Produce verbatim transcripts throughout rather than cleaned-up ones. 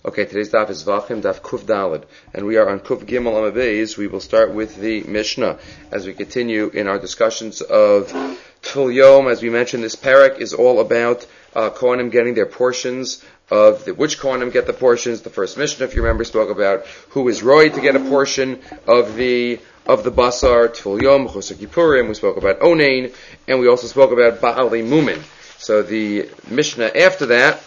Okay, today's daf is Vachim, daf Kuf Daled, and we are on Kuf Gimel Amabeis. We will start with the Mishnah as we continue in our discussions of Tul Yom. As we mentioned, this parak is all about uh, Kohanim getting their portions of the, which Kohanim get the portions. The first Mishnah, if you remember, spoke about who is Roy to get a portion of the of the Basar, Tul Yom, Chosar Kippurim. We spoke about Onain, and we also spoke about Ba'alei Mumin. So the Mishnah after that,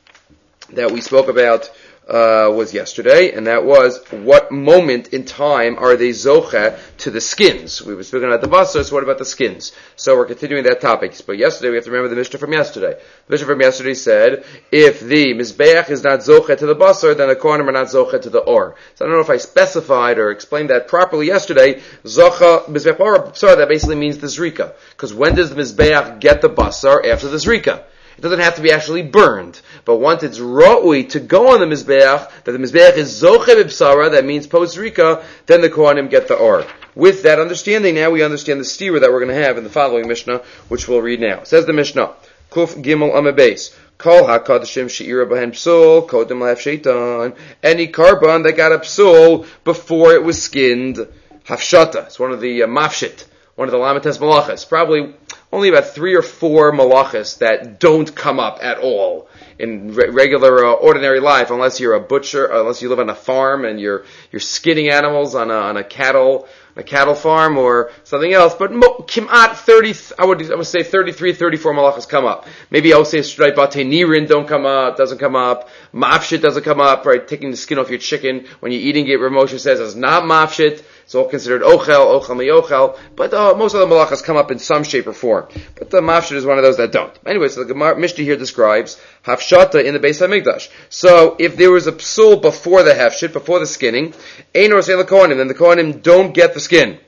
that we spoke about uh, was yesterday, and that was what moment in time are they zoche to the skins? We were speaking about the basar, so what about the skins? So we're continuing that topic. But yesterday we have to remember the Mishnah from yesterday. The Mishnah from yesterday said, if the Mizbeach is not zoche to the basar, then the Kohanim are not zoche to the or. So I don't know if I specified or explained that properly yesterday. Zocha, Mizbeach or basar, that basically means the zrika. Because when does the Mizbeach get the basar? After the zrika. It doesn't have to be actually burned. But once it's ra'ui to go on the Mizbeach, that the Mizbeach is zoche b'psara, that means post-rika, then the Kohanim get the or. With that understanding, now we understand the stira that we're going to have in the following Mishnah, which we'll read now. It says the Mishnah, Kuf Gimel Amabes, Kol HaKadashim She'ira Bahen Psul, Kodem Lav Shaitan, any carbon that got a psul before it was skinned, Hafshata. It's one of the uh, mafshit, one of the Lamites Malachas. Probably only about three or four malachas that don't come up at all in re- regular, uh, ordinary life, unless you're a butcher, unless you live on a farm and you're you're skinning animals on a on a cattle a cattle farm or something else. But mo- kimat thirty, I would I would say thirty-three, thirty-four malachas come up. Maybe I would say straight batei nirin don't come up, doesn't come up. Mafshit doesn't come up. Right, taking the skin off your chicken when you're eating it. Rav Moshe says it's not mafshit. It's all considered ochel, ochel mi'ochel, but uh, most of the malachas come up in some shape or form. But the mafshit is one of those that don't. Anyway, so the Gemara Mishnah here describes hafshata in the Beis HaMikdash. So if there was a psul before the hafshit, before the skinning, ein orsein l'kohanim, then the kohanim don't get the skin.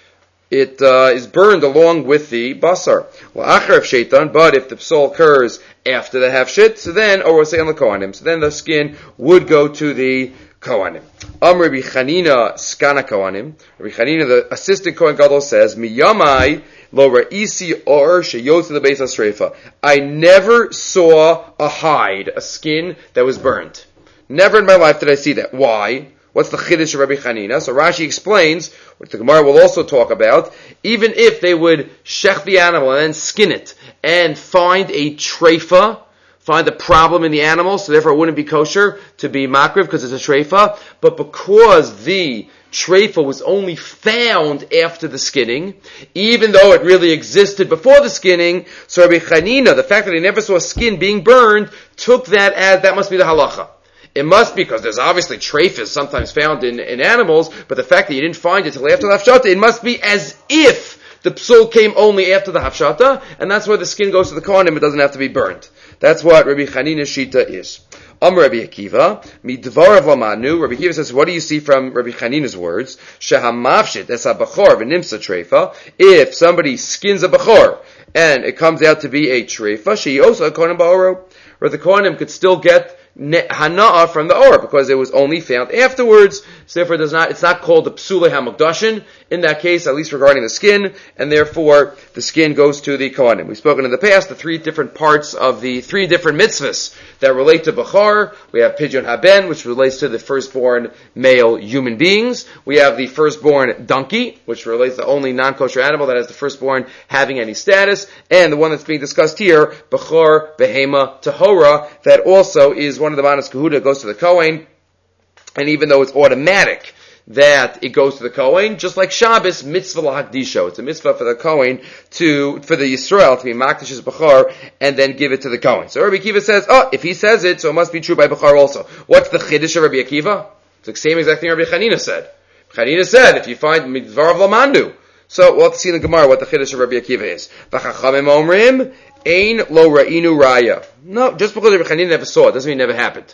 It uh, is burned along with the basar. Well, achar shaitan, but if the psul occurs after the hafshit, so then orsein l'kohanim, so then the skin would go to the Kohanim. Am Rabbi Chanina skana Kohanim. Rabbi Chanina, the assistant Kohen Gadol, says, Miyamai lo ra'isi or sheyotze the Beis HaSreifa. I never saw a hide, a skin that was burned. Never in my life did I see that. Why? What's the chiddush of Rabbi Chanina? So Rashi explains, which the Gemara will also talk about, even if they would shech the animal and then skin it and find a treifa, find a problem in the animal, so therefore it wouldn't be kosher to be makriv because it's a treifa. But because the treifa was only found after the skinning, even though it really existed before the skinning, so Rabbi Chanina, the fact that he never saw a skin being burned, took that as that must be the halacha. It must be, because there's obviously treifas sometimes found in, in animals, but the fact that you didn't find it till after the hafshata, it must be as if the psul came only after the hafshata, and that's why the skin goes to the kohanim, it doesn't have to be burned. That's what Rabbi Chanina's shita is. Am Rabbi Akiva, midvarav lamanu, Rabbi Akiva says, what do you see from Rabbi Chanina's words? Shehamavshit es ha-bachor v'nimsa treifa, if somebody skins a bachor, and it comes out to be a treifa, she also a kohanim ba'oro, or the kohanim could still get hana'ah from the or, because it was only found afterwards, so therefore it does not, it's not called the psulei hamukdashin, in that case, at least regarding the skin, and therefore the skin goes to the kohanim. We've spoken in the past the three different parts of the three different mitzvahs that relate to bachar. We have pidyon haben, which relates to the firstborn male human beings. We have the firstborn donkey, which relates to the only non-kosher animal that has the firstborn having any status, and the one that's being discussed here, bachar behema tahora, that also is one of the manas kahuda, goes to the kohen, and even though it's automatic that it goes to the Kohen, just like Shabbos, mitzvah lahakdisho. It's a mitzvah for the Kohen to, for the Yisrael to be makdish his Bachar and then give it to the Kohen. So Rabbi Akiva says, oh, if he says it, so it must be true by Bachar also. What's the chiddush of Rabbi Akiva? It's the same exact thing Rabbi Chanina said. Chanina said, if you find midvarav lamandu. So we'll have to see in the Gemara what the chiddush of Rabbi Akiva is. V'chachamim omrim, ein lo ra'inu raya. No, just because Rabbi Chanina never saw it, doesn't mean it never happened.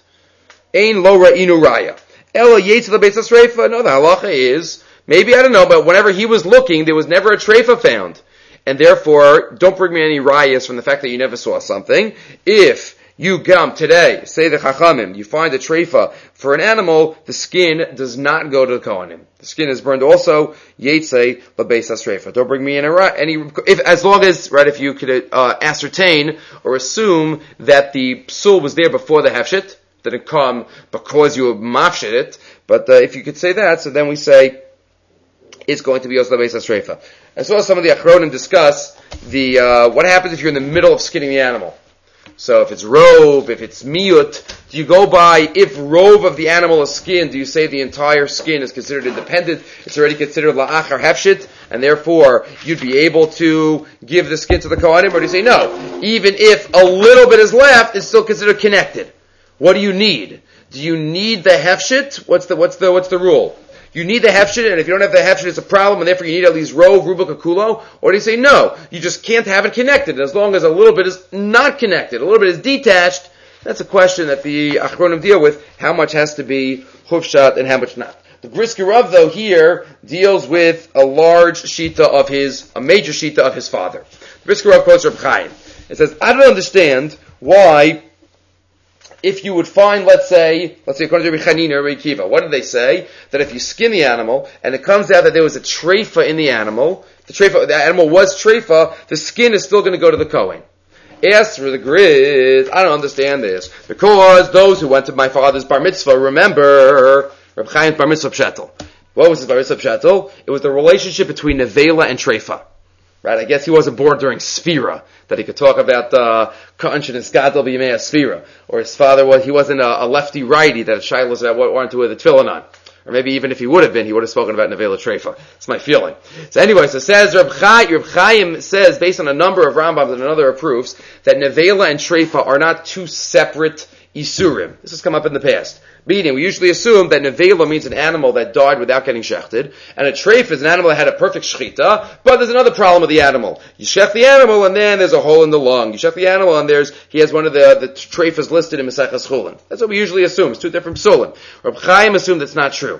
Ein lo ra'inu raya. Ela yetz the Beis HaSreifa. No, the halacha is, maybe, I don't know, but whenever he was looking, there was never a treifa found. And therefore, don't bring me any rayas from the fact that you never saw something. If you come today, say the chachamim, you find a treifa for an animal, the skin does not go to the kohanim. The skin is burned also, yetze l'beis hasreifa. Don't bring me in a ra- any, if, as long as, right, if you could uh, ascertain or assume that the psul was there before the hafshit, didn't come because you mafshid it. But uh, if you could say that, so then we say it's going to be also beis hasreifa. As well as some of the achronim discuss the uh, what happens if you're in the middle of skinning the animal. So if it's rove, if it's miyut, do you go by, if rove of the animal is skinned, do you say the entire skin is considered independent? It's already considered la'achar hefshit, and therefore you'd be able to give the skin to the kohanim, or do you say no? Even if a little bit is left, it's still considered connected. What do you need? Do you need the hefshit? What's the, what's the, what's the rule? You need the hefshit, and if you don't have the hefshit, it's a problem, and therefore you need at least rove, ruba, kakulo? Or do you say no? You just can't have it connected, and as long as a little bit is not connected, a little bit is detached, that's a question that the achronim deal with, how much has to be hufshat and how much not. The Brisker Rav, though, here deals with a large shita of his, a major shita of his father. The Brisker Rav quotes Reb Chaim. It says, I don't understand why, if you would find, let's say, let's say according to Rabbi Chanina or Rabbi Kiva, what did they say? That if you skin the animal, and it comes out that there was a treifa in the animal, the treifa, the animal was treifa, the skin is still going to go to the Kohen. As for the grid, I don't understand this, because those who went to my father's bar mitzvah, remember, Reb Chaim's bar mitzvah pshetel. What was his bar mitzvah pshetel? It was the relationship between nevela and treifa. Right, I guess he wasn't born during Sphira, that he could talk about Ka'anch and Skadal b'Yemei Sphira. Or his father, was he wasn't a, a lefty-righty that Shiloh was about what wanted to wear the tefillin on. Or maybe even if he would have been, he would have spoken about Nevela Treifa. It's my feeling. So anyway, so says Reb Chaim, Reb Chaim says, based on a number of Rambams and another proofs, that Nevela and Treifa are not two separate Isurim. This has come up in the past. Meaning, we usually assume that nevela means an animal that died without getting shechted, and a treif is an animal that had a perfect shechita, but there's another problem with the animal. You shech the animal, and then there's a hole in the lung. You shech the animal, and there's, he has one of the, the treifas listed in Maseches Chulin. That's what we usually assume. It's two different psulim. Reb Chaim assumed that's not true.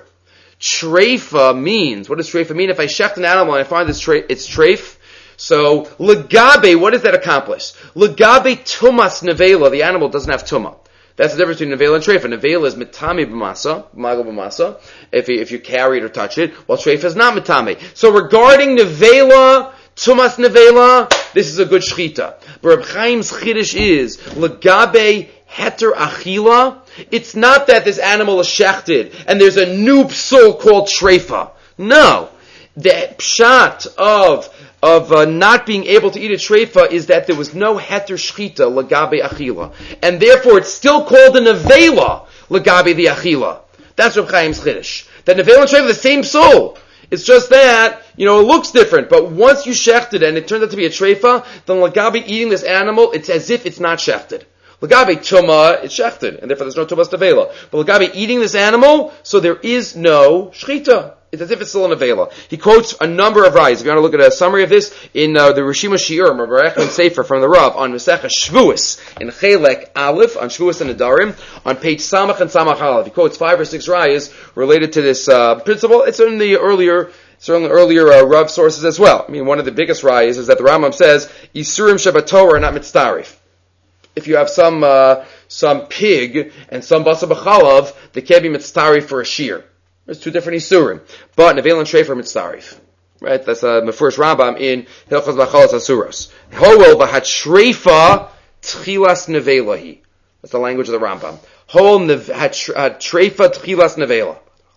Treifa means, what does treifa mean? If I shecht an animal and I find this tre- it's treif, so, legabe, what does that accomplish? Legabe tumas nevela, the animal doesn't have tumah. That's the difference between nevela and treifa. Nevela is mitami b'masa, mago b'masa, if you, if you carry it or touch it, while treifa is not mitami. So regarding nevela, tumas nevela, this is a good shchita. But Reb Chaim's chiddush is, legabe heter achila, it's not that this animal is shechted, and there's a new psul called treifa. No. The pshat of of uh, not being able to eat a treifa is that there was no heter shchita lagabe achila, and therefore it's still called a nevela lagabe the achila. That's Reb Chaim's chiddush. That nevela and treifa are the same soul. It's just that, you know, it looks different, but once you shechted and it turns out to be a treifa, then lagabe eating this animal, it's as if it's not shechted. Lagabe tuma, it's shechted, and therefore there's no tumas nevela. But lagabe eating this animal, so there is no shchita. It's as if it's still in a vela. He quotes a number of rayas. If you want to look at a summary of this, in uh, the Rishima Shiurim, Rabbi Echman Sefer from the Rav, on Masechah Shvuos, in Chelek Aleph, on Shvuos and Nedarim, on page Samach and Samach Aleph. He quotes five or six rayas related to this uh, principle. It's in the earlier, certainly earlier uh, Rav sources as well. I mean, one of the biggest rayas is that the Rambam says, Yisurim Shabbat Torah are not mitzdarif. If you have some uh, some pig and some basa b'chalav, they can't be mitzdarif for a shear. There's two different isurim, but nevela and treifa are mitzdarif. Right? That's uh, my first Rambam in Hilchos B'chalas Asuros. Hoel v'hatreifa tchilas nevelahi. That's the language of the Rambam. Hoel hatreifa tchilas nevela.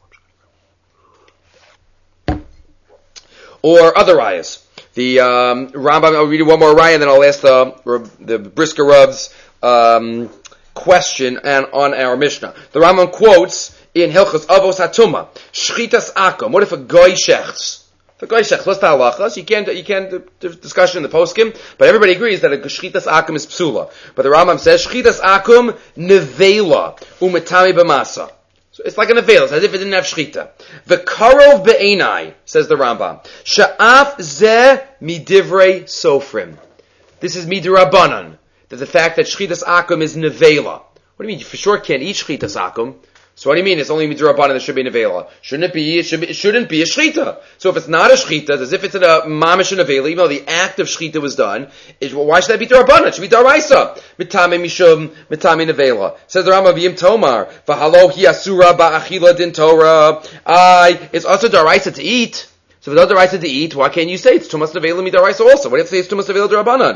Or other rayas. The um, Rambam. I'll read you one more raya, and then I'll ask the the Brisker Rav's um, question and on our Mishnah. The Rambam quotes in Hilchos Avos Hatuma, Shchitas Akum. What if a goy shechts? If a goy shechts, what's the halachas? You can't, you can't, there's discussion in the poskim, but everybody agrees that a Shchitas Akum is psula. But the Rambam says, Shchitas Akum nevela, umetami b'masa. So it's like a nevela, it's as if it didn't have shchita. V'karov be'enai, says the Rambam, Sha'af ze midivrei sofrim. This is midrabanan, that the fact that Shchitas Akum is nevela. What do you mean? You for sure can't eat Shchitas Akum. So what do you mean? It's only midrabanan that should be nevela. Shouldn't it be? It, should be, it shouldn't be a shchita. So if it's not a shchita, it's as if it's in a mamish nevela, even though the act of shchita was done. It, well, why should that be darabanan? It should be daraisa. Mitame mishum mitame nevela. Says the Rambam Yim Tomar v'halo hi asura ba'achila din Torah. I it's also daraisa to eat. So if it's not daraisa to eat, why can't you say it's tumas nevela midaraisa also? What if you say it's tumas nevela darabanan?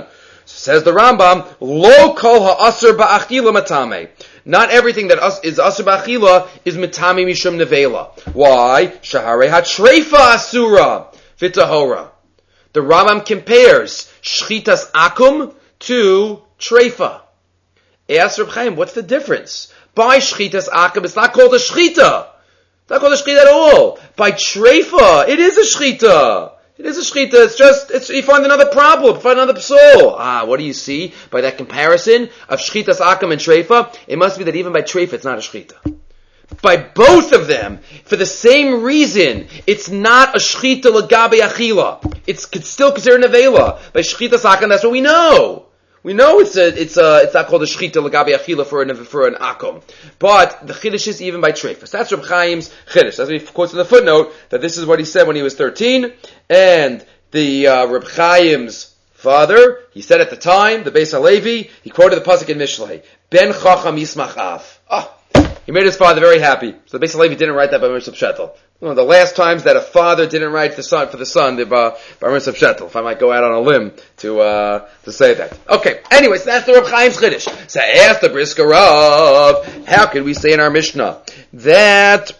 Says the Rambam, Lo kol ha'asr ba'achila matame. Not everything that is asr ba'achila is matame mishum nevela. Why? Shahare ha'treifa asura v'tahora. The Rambam compares shchitas akum to treifa. Ask Reb Chaim, what's the difference? By shchitas akum, it's not called a shchita. It's not called a shchita at all. By treifa, it is a shchita. It is a shchita. It's just, it's, you find another problem, you find another psal. Ah, what do you see by that comparison of shchitas akum and treifa? It must be that even by treifa, it's not a shchita. By both of them, for the same reason, it's not a shchita l'gabe achila. It's still considered an avela. By shchitas akum, that's what we know. We know it's a, it's a, it's not called a shchita l'gabe achila for an, for an akum. But the chiddush is even by treifas. That's Reb Chaim's chiddush. That's what he quotes in the footnote, that this is what he said when he was thirteen. And the, uh, Reb Chaim's father, he said at the time, the Beis HaLevi, he quoted the pasuk in Mishlei, Ben chacham yismach av. Ah, he made his father very happy. So the Beis HaLevi didn't write that by Mitzvah Shetel. One of the last times that a father didn't write the son for the son, the uh, Bar Mitzvah Shetel. If I might go out on a limb to uh, to say that. Okay. Anyways, that's the Reb Chaim's chiddush. So I asked the Brisker Rav, how could we say in our Mishnah that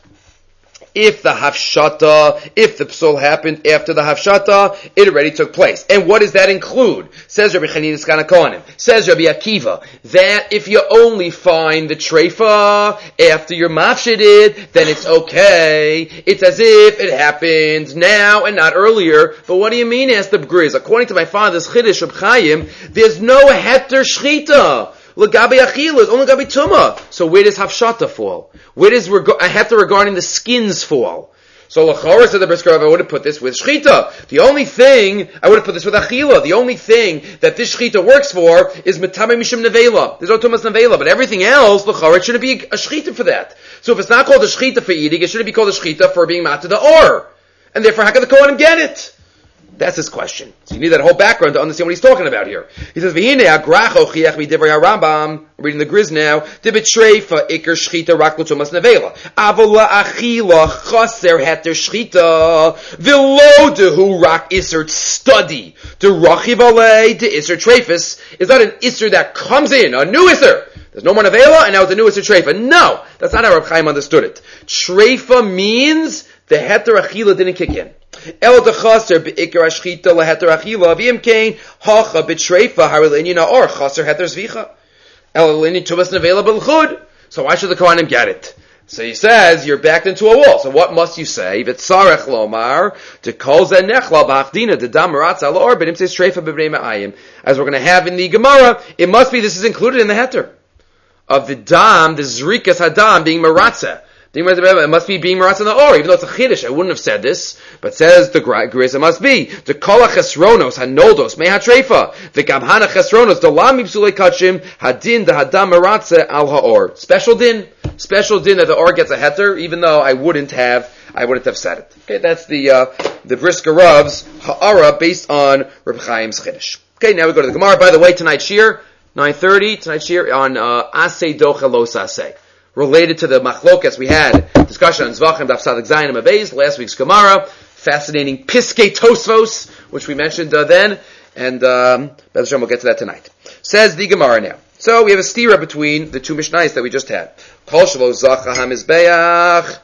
if the hafshata, if the psul happened after the hafshata, it already took place? And what does that include? Says Rabbi Chanina Skana Kohanim, says Rabbi Akiva, that if you only find the treifa after you're mafshided, then it's okay. It's as if it happened now and not earlier. But what do you mean, asked the Grizz? According to my father's chiddush Reb Chaim, there's no heter shchita. L'gabe achila is only gabe tuma. So where does hafshata fall? Where does reg- I have to regarding the skins fall? So l'chora said the Brisker Rav, I would have put this with shchita. The only thing I would have put this with achila. The only thing that this shchita works for is metame mishum nevela. There's no tumas nevela, but everything else l'chora it shouldn't be a shchita for that. So if it's not called a shchita for eating, it shouldn't be called a shchita for being mat to the or. And therefore, how can the Kohanim get it? That's his question. So you need that whole background to understand what he's talking about here. He says, "V'hine agracho chiach midivrei Rambam." Reading the Grizz now. Debetreifa iker shchita rak l'tumas nevela. Avola achila chaser heter shchita. V'lo dehu rak iser study. De rachiv alei de iser treifus is not an iser that comes in, a new iser. There's no more nevela, and now it's a new iser treifa. No, that's not how Reb Chaim understood it. Treifa means the heter achila didn't kick in. El dechaser beikar ashchita leheter achila v'imkein hacha betreifa harilinina or chaser heter zvicha. El lini tumas nevela b'lchud. So why should the Kohanim get it? So he says you're backed into a wall. So what must you say? V'tzarech lomar to kol zen nechla b'achdina the dam meratz al or b'nim says treifa b'bnei ma'ayim. As we're going to have in the Gemara, it must be this is included in the heter of the dam, the zrikas hadam being meratza. It must be being meratz in the or, even though it's a chiddush. I wouldn't have said this, but says the Grizz, it must be the kol chesronos hanoldos me hatreifa the gamhana chesronos the lam mipsulei kachim hadin the hadam meratze al haor. Special din, special din that the or gets a heter, even though I wouldn't have, I wouldn't have said it. Okay, that's the uh, the Brisker Rav's ha'ara based on Reb Chaim's chiddush. Okay, now we go to the Gemara. By the way, tonight's shir nine thirty. Tonight's shir on uh, asay docha los asay. Related to the machlokas, we had discussion on Zvachim, Daf Sadik Zayin and Mavez, last week's Gemara, fascinating Piskei Tosfos, which we mentioned uh, then, and um, B'ez Hashem, we'll get to that tonight. Says the Gemara now. So we have a stira between the two Mishnayos that we just had. Kol shelo zacha hamizbeach.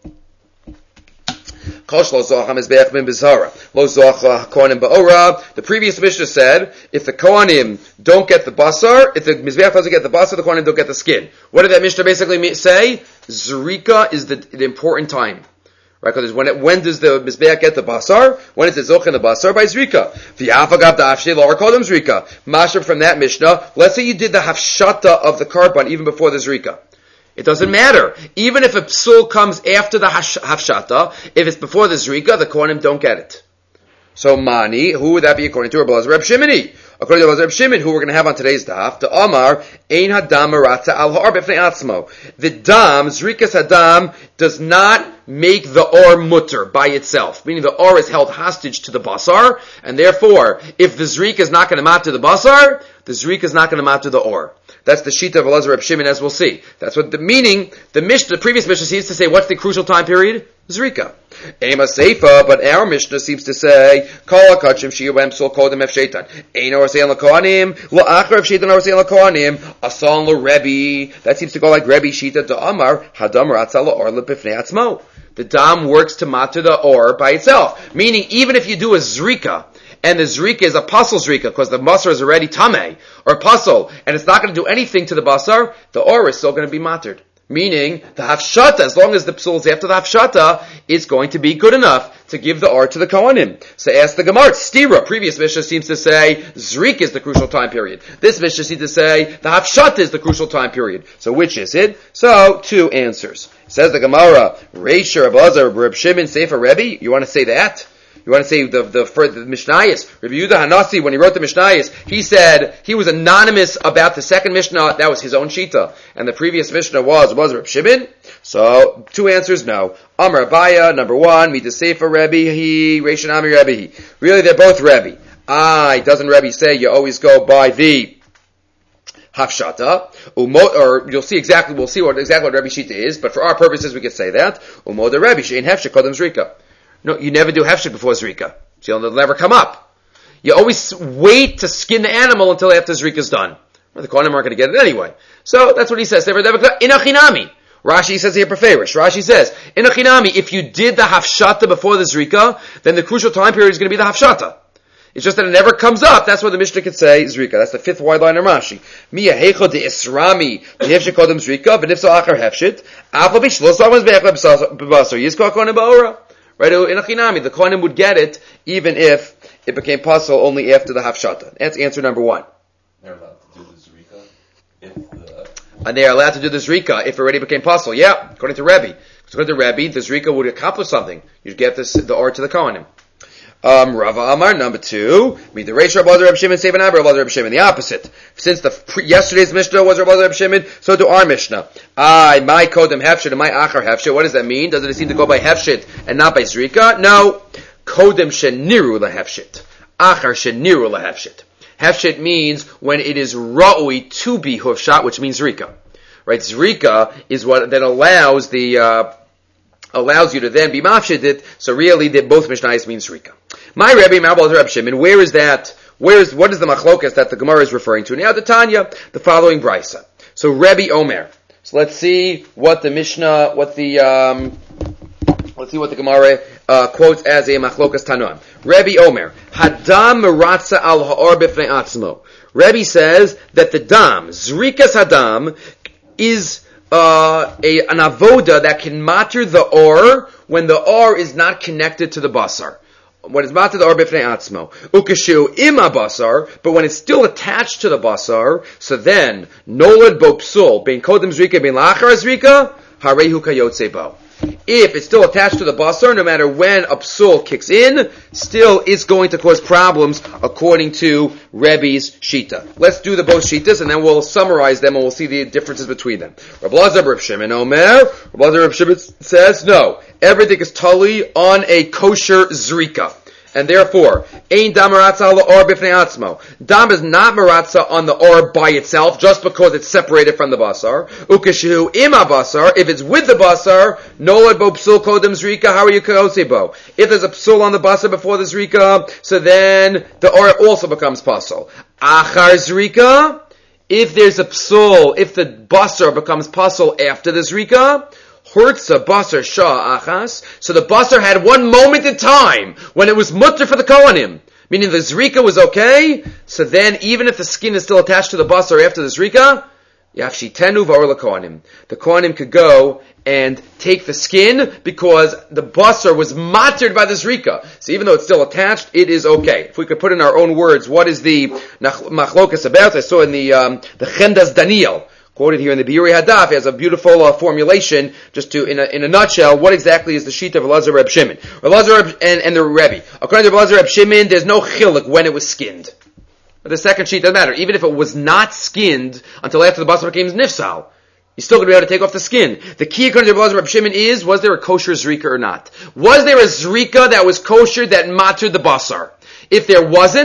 Kol shelo zacha hamizbeach bin bizhara. Lo zacha kohanim ba'ora. The previous Mishnah said, if the kohanim don't get the basar, if the mizbeach doesn't get the basar, the kohanim don't get the skin. What did that Mishnah basically say? Zrika is the, the important time. Right? Because when it, when does the mizbeach get the basar? When is it zoch in the basar? By zrika. V'yafagav da'afshei lo arkodem zrika. Masher from that Mishnah, let's say you did the hafshata of the karban even before the zrika. It doesn't matter. Even if a psul comes after the hafshata, if it's before the zrika, the kohanim don't get it. So mani, who would that be according to? Reb Shimoni. According to Reb Shimon, who we're going to have on today's daf, the Amar ein hadam meratza al ha'or b'fnei atzmo. The dam, zrikas hadam, does not make the or mutter by itself, meaning the or is held hostage to the basar, and therefore, if the zrik is not going to mat to the basar, the zrik is not going to mat to the or. That's the sheet of Elazar Reb Shimon, as we'll see. That's what the meaning, the Mishnah, the previous Mishnah seems to say, what's the crucial time period? Zrika. Ema Seifa, but our Mishnah seems to say, Kol HaKachim Shiyah B'hem Psul Kodem Ef Sheitan. Ein Orsein L'Kohanim, L'Achar Ef Sheitan Orsein L'Kohanim, Asan L'Rebbe. That seems to go like Rebbe Shita to Amar, Hadam Ratza L'Or L'Bifnei Atzmo. The dam works to matter the or by itself. Meaning, even if you do a Zrika, and the Zrika is a Pasul Zrika, because the Basar is already Tameh, or Pasul, and it's not going to do anything to the Basar, the or is still going to be mattered. Meaning, the Hafshata, as long as the Psul is after the Hafshata, is going to be good enough to give the or to the Kohanim. So ask the Gemara, Stira. Previous Mishnah seems to say, Zrik is the crucial time period. This Mishnah seems to say, the Hafshata is the crucial time period. So which is it? So, two answers. Says the Gemara, Reisha Reb Elazar Reb Shimon Sefer Rebbe. You want to say that? You want to say the the for the Mishnayos? Rabbi Yehuda Hanasi, when he wrote the Mishnayos, he said he was anonymous about the second Mishnah. That was his own shita, and the previous Mishnah was was Reb Shimon. So two answers, no. Amar Abaya, number one, Mita Sefer Rebbe he, Reishan Ami Rebbe he. Really, they're both Rebbe. Ah, doesn't Rebbe say you always go by the Hafshata, or you'll see exactly, we'll see what exactly what Rebbe Shita is, but for our purposes we could say that. Umo the Rebbe shein hefshek kodem zrika. No, you never do hefshek before zrika. So it'll never come up. You always wait to skin the animal until after zrika's done. Well, the Kohanim aren't going to get it anyway. So that's what he says. Inachinami. Rashi says here preferish. Rashi says, Inachinami, if you did the hafshata before the zrika, then the crucial time period is going to be the hafshata. It's just that it never comes up. That's what the Mishnah could say, Zrika. That's the fifth wide line of Rashi. Miya heicho de isrami, behefshit kodem Zrika, v'nifsa achar hefshit, afa bishlo savas be'echla b'basar, yizko kohanim ba'ora. Right? In Achinami, the Kohanim would get it, even if it became possible only after the Hafshata. That's answer number one. They're allowed to do the Zrika if the... And they are allowed to do the Zrika if it already became possible. Yeah, according to Rebbe. According to Rebbe, the Zrika would accomplish something. You'd get this, the or to the Kohanim. Um, Rava Amar, number two, meet the Reish Rabbi Reb Shimon, Seven Abba Reb Shimon. The opposite. Since the pre- yesterday's Mishnah was Rabbi Reb Shimon, so do our Mishnah. I, my Kodem Hefshit and my Achar Hefshit. What does that mean? Doesn't it seem to go by Hefshit and not by Zrika? No. Kodem Sheniru LaHefshit. Achar Sheniru LaHefshit. Hefshit means when it is Ra'ui to be Hufshat, which means Zrika. Right? Zrika is what that allows the, uh, allows you to then be mafshidit, so really they both Mishnayos mean Zrika. My Rebbe, Ma'abal Reb Shimon, where is that, where is, what is the machlokas that the Gemara is referring to? Now the Tanya, the following brisa. So Rebbe Omer. So let's see what the Mishnah, what the, um, let's see what the Gemara, uh, quotes as a machlokas Tanoim. Rebbe Omer. Hadam meratza al ha'or b'fnei atzmo. Rebbe says that the dam, Zrikas Hadam, is Uh, a, an avoda that can matter the or when the or is not connected to the basar. When it's matter the or b'fnei atzmo. Ukashu ima basar, but when it's still attached to the basar, so then, nolad bo psul, bein kodem zrika, bein lachar zrika, harehu kayotze bo. If it's still attached to the basar, no matter when a psul kicks in, still it's going to cause problems according to Rebbe's shita. Let's do the both shitas and then we'll summarize them and we'll see the differences between them. Rabbi Elazar Reb Shimon Omer, Rabbi Elazar Reb Shimon says, no, everything is totally on a kosher zrika. And therefore, ein dam maratza al or b'fnei atzmo. Dam is not maratza on the or by itself, just because it's separated from the basar. Ukashu ima basar, if it's with the basar, nolad bo psul kodem zrika, how are you kayotze bo? If there's a psul on the basar before the zrika, so then the or also becomes pasul. Achar zrika, if there's a psul, if the basar becomes pasul after the zrika, Hurtza basar shah achas. So the basar had one moment in time when it was mutter for the Kohanim, meaning the zrika was okay. So then, even if the skin is still attached to the basar after the zrika, yafshitenu v'or leKohanim. The Kohanim could go and take the skin because the basar was mattered by the zrika. So even though it's still attached, it is okay. If we could put in our own words, what is the machlokas about? I saw in the um, the Chendas Daniel. Quoted here in the Biuri Hadaf, has a beautiful uh, formulation, just to, in a, in a nutshell, what exactly is the sheet of Elazar Reb Shimon. Elazar Reb, and, and the Rebbe. According to Elazar Reb Shimon, there's no chiluk when it was skinned. But the second sheet doesn't matter. Even if it was not skinned until after the basar became nifsal, you're still going to be able to take off the skin. The key according to Elazar Reb Shimon is, was there a kosher zrika or not? Was there a zrika that was kosher that mattered the basar? If there wasn't,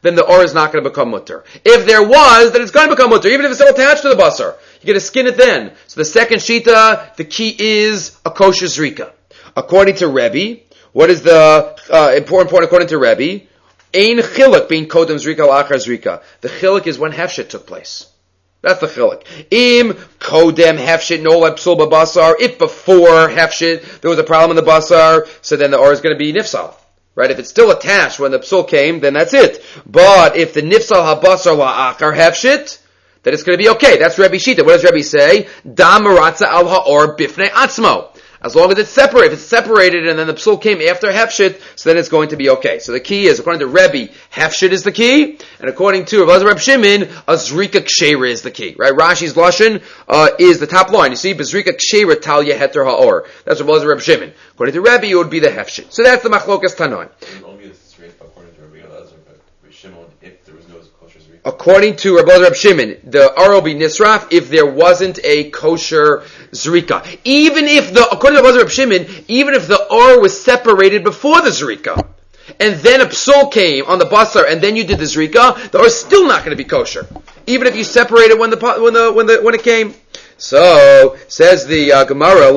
then the or is not going to become mutter. If there was, then it's going to become mutter, even if it's still attached to the basar. You get to skin it then. So the second shita, the key is a kosher zrika. According to Rebbe, what is the uh, important point according to Rebbe? Ein chiluk being kodem zrika la'achar zrika. The chiluk is when hefshit took place. That's the chiluk. Im kodem hefshit no lepsul babasar. If before hefshit there was a problem in the basar, so then the or is going to be nifsal. Right? If it's still attached when the psul came, then that's it. But if the nifsal habasar la'achar hefshit, then it's going to be okay. That's Rebbe Shita. What does Rebbe say? Dam maratza al ha'or bifnei atzmo. As long as it's separate. If it's separated and then the psul came after hefshit, so then it's going to be okay. So the key is, according to Rebbe, hefshit is the key, and according to Rav Reb Shimon, a zrika kshera is the key. Right? Rashi's lashon uh, is the top line. You see, bezrika kshera talya heter ha'or. That's what Reb Shimon. According to Rebbe, it would be the hefshit. So that's the machlokas tanoim. Only the straight according to Rabbi Elazar, but Rabbi Shimon, if there was no kosher zrika. According to Rabbi Reb Shimon, the or will be nisraf if there wasn't a kosher zrika. Even if the, according to Rabbi Reb Shimon, even if the or was separated before the zrika, and then a psul came on the basar, and then you did the zrika, the or is still not going to be kosher, even if you separated when the when the when the when it came. So says the uh, Gemara,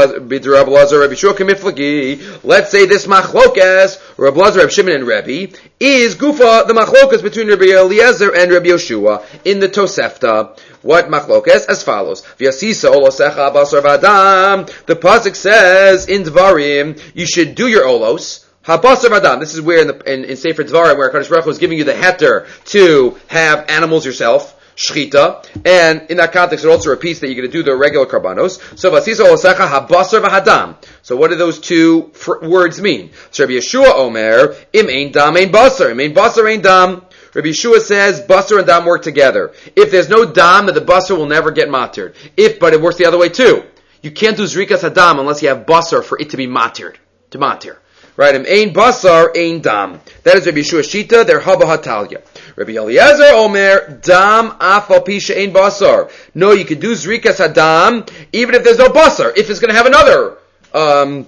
let's say this machlokas, Rabbi Elazar, Rabbi Shimon, and Rebbe is gufa the machlokas between Rabbi Eliezer and Rabbi Yoshua in the Tosefta. What machlokas? As follows: V'yasisa olosecha basar v'adam. The pasuk says in Dvarim, you should do your olos. Habasar v'adam. This is where in the in, in Sefer Dvarim, where Kadosh Baruch Hu is giving you the heter to have animals yourself. Shchita, and in that context it also repeats that you're going to do the regular karbanos. So vasisa olasecha habasar v'hadam. So what do those two fr- words mean? So Rabbi Yeshua Omer, im ein dam ein basar, im ein basar ein dam. Rabbi Yeshua says basar and dam work together. If there's no dam, then the basar will never get matir. If, but it works the other way too. You can't do zrikas hadam unless you have basar for it to be matir, to matir. Right? Im ein basar ein dam. That is Rabbi Yeshua Shita. They're haba hatalya. Rabbi Eliezer Omer, dam afal pisha ein basar. No, you can do zrikas hadam even if there's no basar. If it's going to have another um,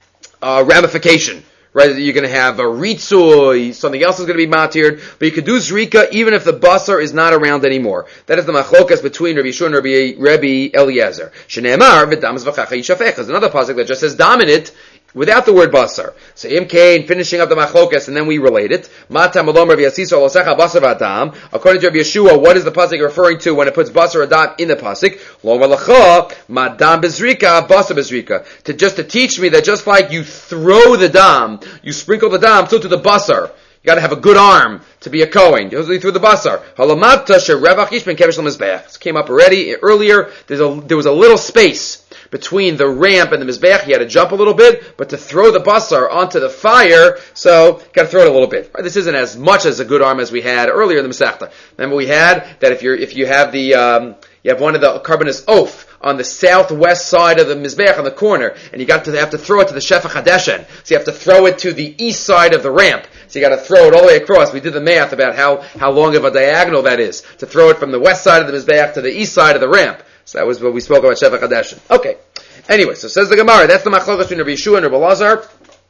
uh, ramification, right? You're going to have a ritzui, something else is going to be matired, but you can do zrika even if the basar is not around anymore. That is the machlokas between Rabbi Yeshua and Rabbi, Rabbi Eliezer. Shneimar v'dam zvachacha yishafech. There's another pasuk that just says dam in it, without the word basar. So Im Kain, finishing up the machlokas, and then we relate it. Matam alom Rabbi Yasisa olosecha basar v'adam. According to Rabbi Yeshua, what is the pasuk referring to when it puts basar adam in the pasuk? Lo malacha madam bezrika basar bezrika. To just to teach me that just like you throw the dam, you sprinkle the dam, so to the basar. You got to have a good arm to be a Kohen. You through the basar. Halamata sherevach ishben kevish l'mizbeach. This came up already earlier. There's a there was a little space between the ramp and the mizbeach. You had to jump a little bit, but to throw the basar onto the fire, so you got to throw it a little bit. Right? This isn't as much as a good arm as we had earlier in the Masechta. Remember, we had that if you're if you have the um, you have one of the carbonous oaf on the southwest side of the mizbeach on the corner, and you got to have to throw it to the shefach hadeshen. So you have to throw it to the east side of the ramp. So you got to throw it all the way across. We did the math about how how long of a diagonal that is to throw it from the west side of the mizbeach to the east side of the ramp. So that was what we spoke about shefach hadeshen. Okay. Anyway, so says the Gemara, that's the machlokas between Rabbi Yeshua and Rabbi Elazar,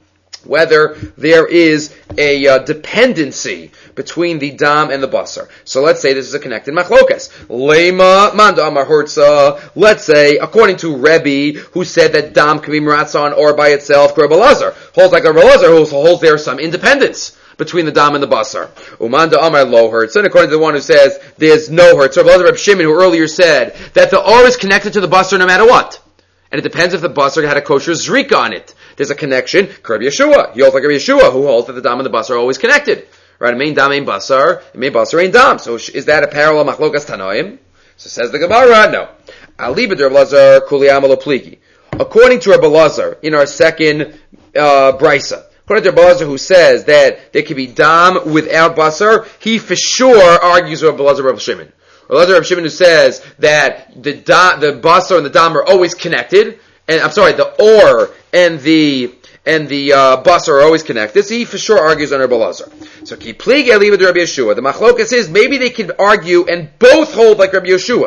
whether there is a uh, dependency between the dam and the basar. So let's say this is a connected machlokas. Lema manda amar hurtza. Let's say, according to Rebbe, who said that dam can be meratzon or by itself, Rabbi Elazar holds like Rabbi Elazar, who holds there some independence between the dam and the basar. Umanda amar lo hurtza. And according to the one who says there's no hurtza, Rabbi Elazar Reb Shimon, who earlier said that the or is connected to the basar no matter what. And it depends if the basar had a kosher zrika on it. There's a connection. Rabbi Yeshua. He holds like Rabbi Yeshua, who holds that the dam and the basar are always connected. Right? Main dam, main basar, main basar, main dam. So is that a parallel machlokas tanoim? So says the Gemara, no. Ali b'der Rabbi Elazar kuli amalo pligi. According to Rabbi Elazar, in our second uh, brisa, according to Rabbi Elazar, who says that there can be dam without basar, he for sure argues with Rabbi Elazar Rabbi Shimon. Elazar Reb Shimon, who says that the da, the basar and the dam are always connected, and I'm sorry, the or and the and the uh, basar are always connected. So he for sure argues on Rabbi Elazar. So ki pligi aliva de Rabbi Yeshua. The machlokas is maybe they can argue and both hold like Rabbi Yeshua.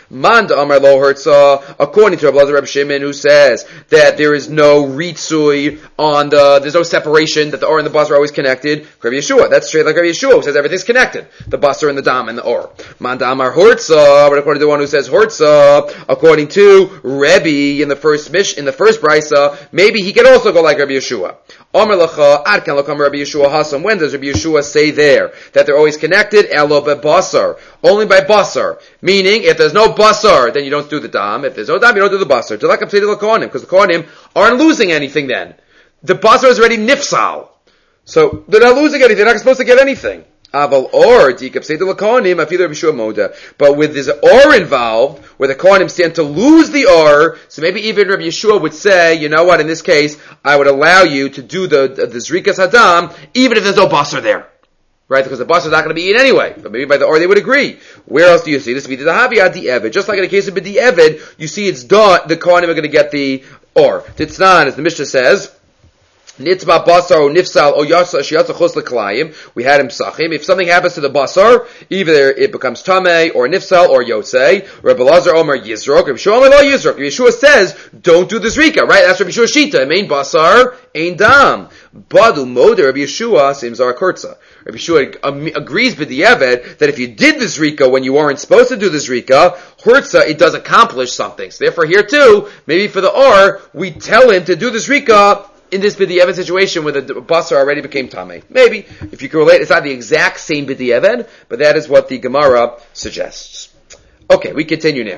Manda Amar Lo Hertza, according to Rabbi Elazar Reb Shimon, who says that there is no ritzui on the, there's no separation, that the or and the basar are always connected. Rabbi Yeshua, that's straight like Rabbi Yeshua, who says everything's connected. The basar and the dam and the or. Manda Amar Hertza, but according to the one who says Hertza, according to Rebbe in the first mish, in the first brisa, maybe he can also go like Rabbi Yeshua. Amar Lacha, Ad Kan Lokam Rabbi Yeshua Hasam. When does Rabbi Yeshua say there that they're always connected? Elo bebasar, only by basar. Meaning, if there's no basar, then you don't do the dam. If there's no dam, you don't do the basar. To like I'm saying to the kohanim, because the kohanim aren't losing anything then. The basar is already nifsal, so they're not losing anything. They're not supposed to get anything. Aval or dikapsei to the kohanim afilu Rabbi Yeshua moda. But with this or involved, where the kohanim stand to lose the or, so maybe even Rabbi Yeshua would say, you know what? In this case, I would allow you to do the the, the zrikas hadam, even if there's no basar there. Right, because the basar is not going to be eaten anyway. But maybe by the or they would agree. Where else do you see this? We did the haviyad the eved. Just like in the case of the eved, you see it's done. The kohanim are going to get the or. Titznan, as the Mishnah says, Nitzba basar or nifsal or yasa shiyatsa chos leklayim. We had him sachim. If something happens to the basar, either it becomes tamei or nifsal or yotzei. Rabbi Elazar Omer yizrok. Rabbi Yeshua Omer lo yizrok. Rabbi Yeshua says, don't do this rika. Right? That's Rabbi Yeshua shita. Main basar, ein dam. Badu moder Rabbi Yeshua seems our kurtza. Rabbi Yeshua um, agrees with the Eved that if you did this rika when you weren't supposed to do this rika, hurtza, it does accomplish something. So therefore here too, maybe for the or, we tell him to do this rika in this b'di'eved situation where the basar already became tamei. Maybe, if you can relate, it's not the exact same b'di'eved, but that is what the Gemara suggests. Okay, we continue now.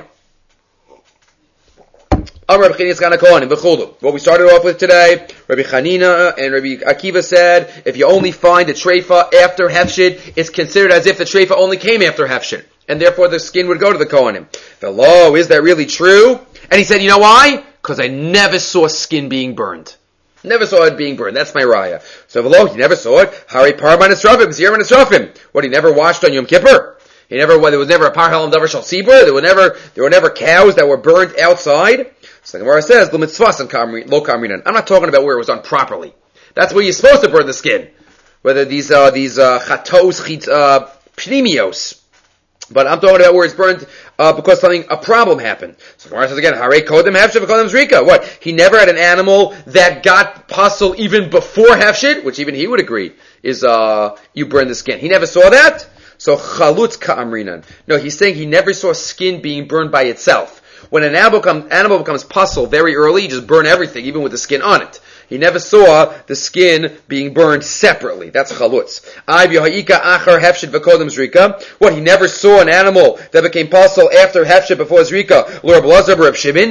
What we started off with today, Rabbi Chanina and Rabbi Akiva said, if you only find a treifa after hefshid, it's considered as if the treifa only came after hefshid, and therefore the skin would go to the kohanim. Hello, is that really true? And he said, you know why? Because I never saw skin being burned. Never saw it being burned. That's my raya. So, hello, he never saw it. Hari par manisrafim, zir manisrafim. What, he never washed on Yom Kippur? He never, well, there was never a par halam davar shal sibur. There were never, there were never cows that were burned outside. So the Gemara says, lo mitzvahs and lo kamrinan. I'm not talking about where it was done properly. That's where you're supposed to burn the skin. Whether these, uh, these, uh, chatos, chit, uh, pnimios. But I'm talking about where it's burned, uh, because something, a problem happened. So Gemara says again, Hare kodem hefshid v'kodem zrika. What? He never had an animal that got puzzle even before hefshid, which even he would agree is, uh, you burn the skin. He never saw that. So chalutz ka'amrinan. No, he's saying he never saw skin being burned by itself. When an animal, come, animal becomes puzzle very early, you just burn everything, even with the skin on it. He never saw the skin being burned separately. That's chalutz. What? He never saw an animal that became puzzle after hefshid before zrika. Rabbi Elazar Reb Shimon.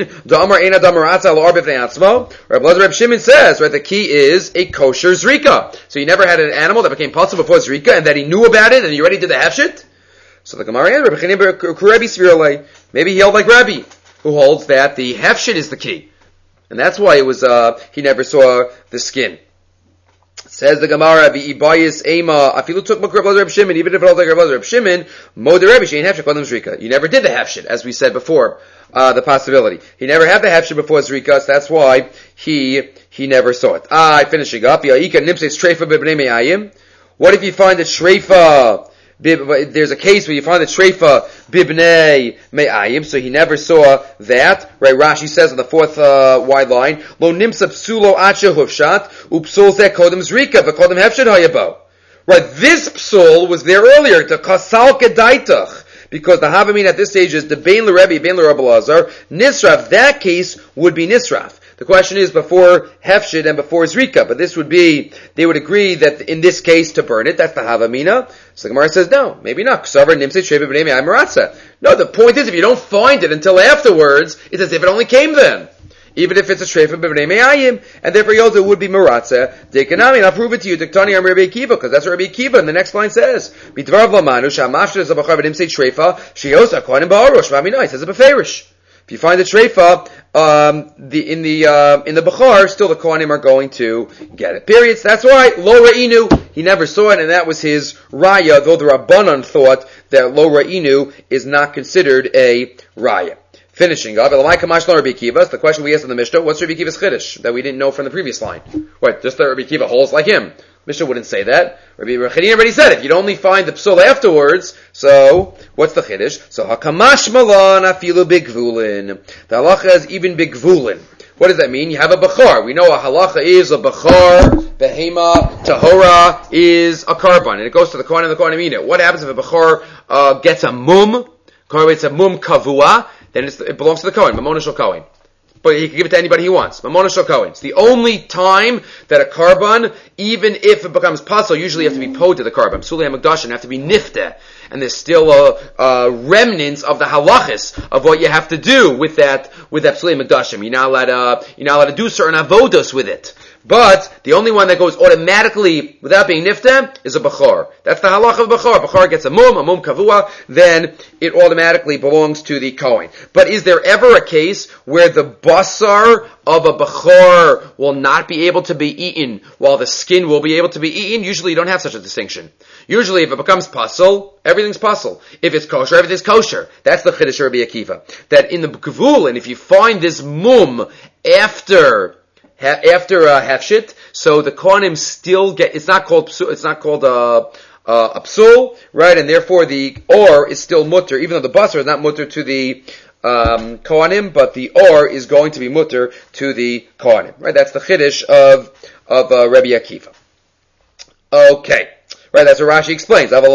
Rabbi Elazar Reb Shimon says, right, the key is a kosher zrika. So he never had an animal that became puzzle before zrika and that he knew about it and he already did the hefshid. So the Gemara, maybe he held like Rabbi, who holds that the hefshid is the key. And that's why it was, uh, he never saw the skin. Says the Gemara, V'ibayis Ema, Afilu took Rabbi Elazar Reb Shimon, even if it was like Rabbi Elazar Reb Shimon, Mo de Rebbe, Shein Hefshid, Kodem Zrika. You never did the Hefshid, as we said before, uh, the possibility. He never had the Hefshid before Zrika, so that's why he, he never saw it. Ah, finishing up, Ya'ika Nimse Treifa B'bnei Me'ayim. What if you find a Treifa, there's a case where you find the treifa bibnei me'ayim, so he never saw that. Right? Rashi says on the fourth uh, wide line, lo nimsa psulo acha hufshat upsul zeh kodem zrika v'kodem hefshad hayabo. Right? This psul was there earlier to kasal kedaitach, because the Havamin at this stage is the bein l'Rebbe, bein l'Rabbi Elazar. Nisraf, that case would be nisraf. The question is before hefshid and before zrika, but this would be, they would agree that in this case to burn it, that's the Havamina. So the Gemara says no, maybe not. No, the point is if you don't find it until afterwards, it's as if it only came then. Even if it's a treifa b'bnei me'ayim, and therefore Yoza would be maratza. Dekanami, and I'll prove it to you, Diktani am Rabbi Akiva, because that's what Rabbi Akiva in the next line says. Midvar v'lamanu, sha'amashter zabachav v'nim say treifa, sheyosa kohanim ba'arosh, v'amina, it says a beferish. If you find the treifa, um, the, in the, uh, in the Bechar, still the Kohanim are going to get it. Periods. That's why, Lo Ra'inu, he never saw it, and that was his Raya, though the Rabbanan thought that Lo Ra'inu is not considered a Raya. Finishing up, the question we asked in the Mishnah, what's Rabbi Akiva's Chiddush that we didn't know from the previous line? What, just that Rabbi Akiva holds like him? Mishnah wouldn't say that. Rabbi Yechanan already said if you'd only find the psul afterwards, so what's the chiddush? So hakamash malan afilu bigvulin. The halacha is even bigvulin. What does that mean? You have a bachar. We know a halacha is a bachar, behema, tahora is a karban, and it goes to the kohen and the kohen eat it. What happens if a bachar uh, gets a mum? It's a mum kavua, then it's, it belongs to the kohen, mamona shel kohen. But he can give it to anybody he wants. Mamona shel kohen. It's the only time that a karban, even if it becomes pasul, usually you have to be pod to the karban. Psulei hamikdash have to be nifteh. And there's still a, a remnants of the halachis of what you have to do with that with that psulei hamikdashim. You're not allowed to you're not allowed to do certain avodos with it. But the only one that goes automatically without being nifteh is a bachar. That's the halacha of bachar. Bachar gets a mum, a mum kavua, then it automatically belongs to the kohen. But is there ever a case where the basar of a bachar will not be able to be eaten while the skin will be able to be eaten? Usually you don't have such a distinction. Usually if it becomes pasul, everything's pasul. If it's kosher, everything's kosher. That's the chiddush of Rabbi Akiva. That in the gvul, and if you find this mum after after uh, hefshit, so the kohanim still get, it's not called it's not called uh, uh, a psul, right? And therefore the or is still mutter, even though the basar is not mutter to the um, kohanim, but the or is going to be mutter to the kohanim, right? That's the chiddush of of uh, Rabbi Akiva. Okay. Right, that's what Rashi explains. If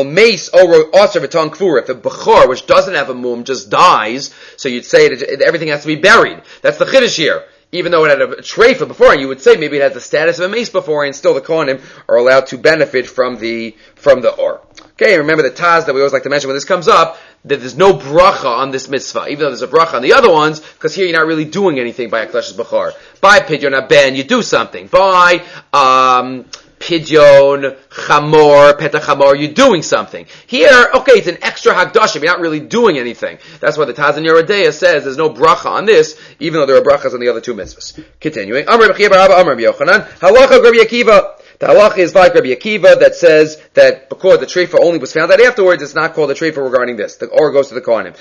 the bachar, which doesn't have a mum, just dies, so you'd say that everything has to be buried. That's the chiddush here. Even though it had a treifa before, you would say maybe it has the status of a mace before, and still the kohanim are allowed to benefit from the from the or. Okay, remember the taz that we always like to mention when this comes up, that there's no bracha on this mitzvah, even though there's a bracha on the other ones, because here you're not really doing anything by Akhlesh's bachar. By pidyon haben, you do something. By um pidyon, chamor, petach chamor, you're doing something. Here, okay, it's an extra hagdashim, you're not really doing anything. That's why the Taz in Yerodea says there's no bracha on this, even though there are brachas on the other two mitzvahs. Continuing, Amar Rabbi Akiva, Amar Rabbi Yochanan, halacha Rabbi Akiva. The halacha is like Rabbi Akiva that says that because the treifa only was found out afterwards, it's not called a treifa regarding this. The or goes to the kohanim.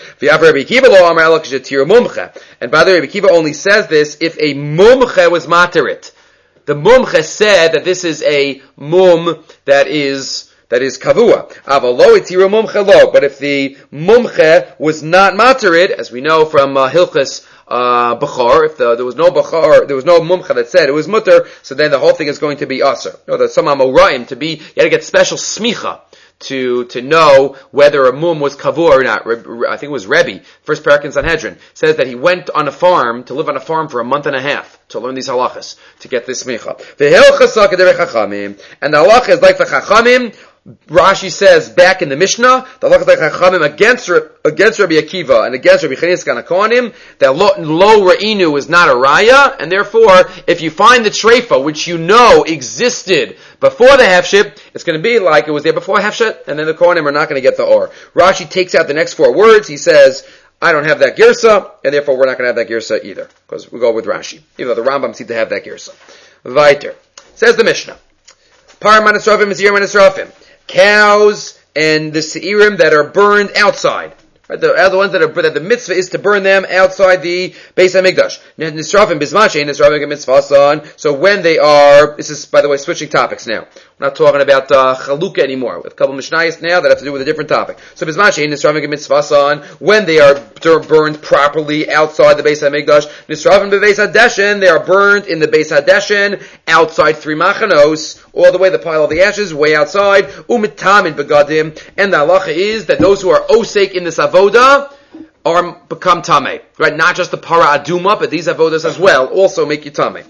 And by the way, Rabbi Akiva only says this if a mumche was materit. The mumche said that this is a mum that is that is kavua. Avalo itiru mumche lo. But if the mumche was not materit, as we know from uh, Hilchas uh, Bachar, if the, there was no Bachar, there was no mumche that said it was mutter, so then the whole thing is going to be aser. You know, there's some amoraim to be. You got to get special smicha to to know whether a mum was kavur or not. I think it was Rebbe, first parak in Sanhedrin, says that he went on a farm, to live on a farm for a month and a half, to learn these halachas, to get this smicha. And the halacha is like the chachamim. Rashi says back in the Mishnah, the halacha is like chachamim against, against Rabbi Akiva and against Rabbi Chaniskan HaKohanim, that lo, lo re'inu is not a raya, and therefore, if you find the treifa, which you know existed before the hefshit, it's going to be like it was there before hefshit, and then the kohanim are not going to get the or. Rashi takes out the next four words. He says, I don't have that girsa, and therefore we're not going to have that girsa either, because we go with Rashi, even though the Rambam seems to have that girsa. Weiter. Says the Mishnah, Par manisrafim, Seir manisrafim. Cows and the seirim that are burned outside. Right, the other ones that are that the mitzvah is to burn them outside the Beis Hamikdash. Nisrafim bismashe, nisrafim mitzvasan. So when they are, this is by the way switching topics now. We're not talking about uh, chalukah anymore. We have a couple mishnayos now that have to do with a different topic. So bismashe, nisrafim mitzvasan. When they are burned properly outside the Beis Hamikdash, nisrafim bebeis hadeshen. They are burned in the Beis Hadeshen outside three machanos, all the way the pile of the ashes way outside. Umitamin begadim. And the halacha is that those who are osek in this avodah are become tameh, right? Not just the para aduma, but these avodas as well also make you tameh.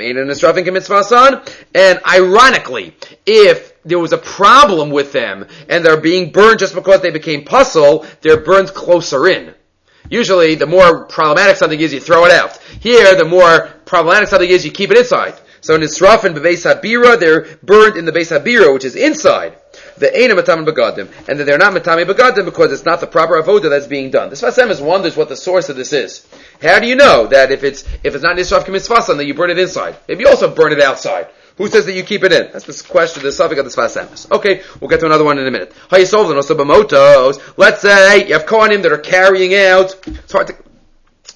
And ironically, if there was a problem with them and they're being burned just because they became puzzle, they're burned closer in. Usually, the more problematic something is, you throw it out. Here, the more problematic something is, you keep it inside. So nisraf and bebeis habira, they're burned in the beis habira, which is inside. The ain't matami begadim, and that they're not matami begadim because it's not the proper avoda that's being done. This Vasemis wonders what the source of this is. How do you know that if it's if it's not nisraf k'mitzvasan that you burn it inside? Maybe you also burn it outside. Who says that you keep it in? That's the question, the subject of this Vasemis. Okay, we'll get to another one in a minute. Let's say you have kohanim that are carrying out. It's hard to.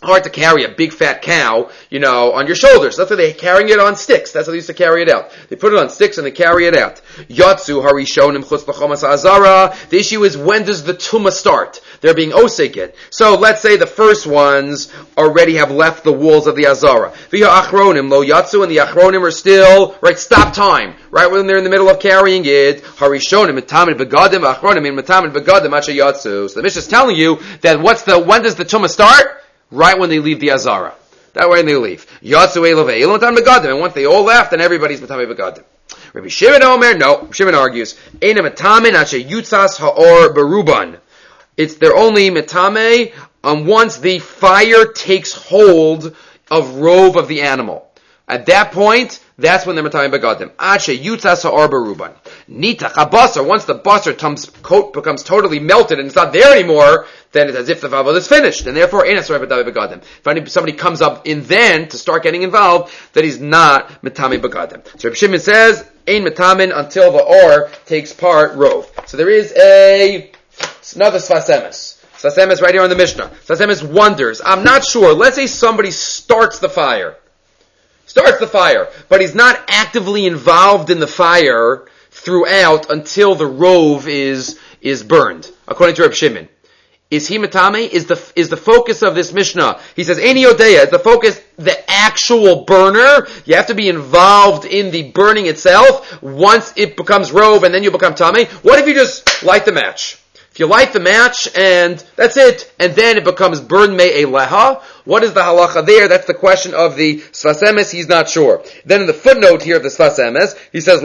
hard to carry a big fat cow, you know, on your shoulders. That's why they're carrying it on sticks. That's how they used to carry it out. They put it on sticks and they carry it out. Yatsu harishonim chutz l'chomas ha'azara. The issue is, when does the tumah start? They're being osek it. So let's say the first ones already have left the walls of the azara. V'ha achronim lo yatsu, and the achronim are still, right, stop time, right, when they're in the middle of carrying it. Harishonim mitamin begadim, achronim in mitamin begadim acha yatsu. So the Mishnah is telling you that what's the, when does the tumah start? Right when they leave the azara. That way they leave. Yatsu elavei ilon matan begadim, and once they all left, then everybody's mitamin begadim. Rabbi Shimon Omer, no. Shimon argues, Eina mitamin acha yutzas haor beruban. It's they're only metame um, once the fire takes hold of rove of the animal. At that point, that's when they're metame begadim. Ache yutzas ha'or beruban. Nita chabasar. Once the basar comes, coat becomes totally melted and it's not there anymore, then it's as if the avodah is finished, and therefore ain't metame begadim. If somebody comes up in then to start getting involved, then he's not metame begadim. So Reb Shimon says ain't metamin until the or takes part rove. So there is a another Sfas Emes. Sfas Emes right here on the Mishnah. Sfas Emes wonders. I'm not sure. Let's say somebody starts the fire. Starts the fire. But he's not actively involved in the fire throughout until the rove is, is burned. According to Reb Shimon. Is he metame? Is the, is the focus of this Mishnah? He says, Eini Yodeya, is the focus the actual burner? You have to be involved in the burning itself once it becomes rove and then you become tame. What if you just light the match? If you light the match and that's it, and then it becomes burn me eleha, what is the halacha there? That's the question of the Sfas Emes. He's not sure. Then in the footnote here of the Sfas Emes, he says,